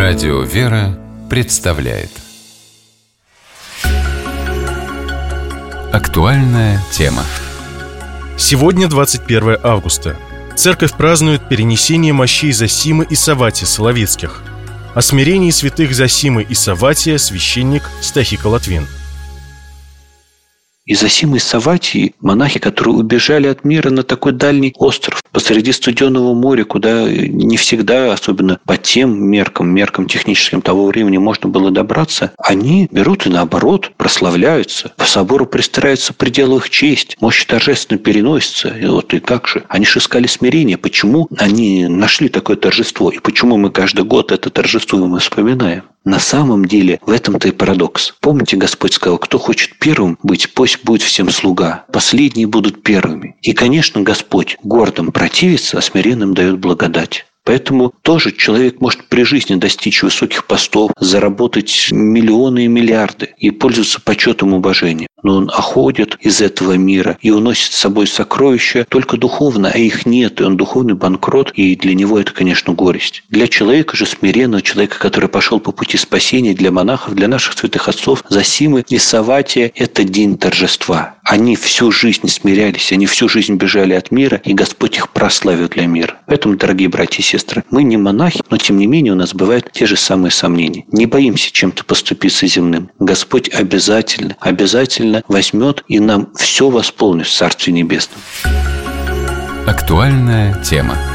Радио «Вера» представляет актуальная тема. Сегодня 21 августа. Церковь празднует перенесение мощей Зосимы и Савватия Соловецких. О смирении святых Зосимы и Савватия священник Стахика Латвин. Из Зосимы и Савватии монахи, которые убежали от мира на такой дальний остров посреди студенного моря, куда не всегда, особенно по тем меркам техническим того времени, можно было добраться, они берут и наоборот прославляются. По собору пристраивается пределу их честь, мощь торжественно переносится. И как же? Они же искали смирение. Почему они нашли такое торжество? И почему мы каждый год это торжество мы вспоминаем? На самом деле в этом-то и парадокс. Помните, Господь сказал, кто хочет первым быть, пусть будет всем слуга. Последние будут первыми. И, конечно, Господь гордым противится, а смиренным дает благодать. Поэтому тоже человек может при жизни достичь высоких постов, заработать миллионы и миллиарды и пользоваться почетом и уважением. Но он уходит из этого мира и уносит с собой сокровища только духовно, а их нет, и он духовный банкрот, и для него это, конечно, горесть. Для человека же смиренного, человека, который пошел по пути спасения, для монахов, для наших святых отцов, Зосимы и Савватия – это день торжества. Они всю жизнь смирялись, они всю жизнь бежали от мира, и Господь их прославил для мира. Поэтому, дорогие братья и сестры, мы не монахи, но тем не менее у нас бывают те же самые сомнения. Не боимся чем-то поступиться земным. Господь обязательно возьмет и нам все восполнит в Царстве Небесном. Актуальная тема.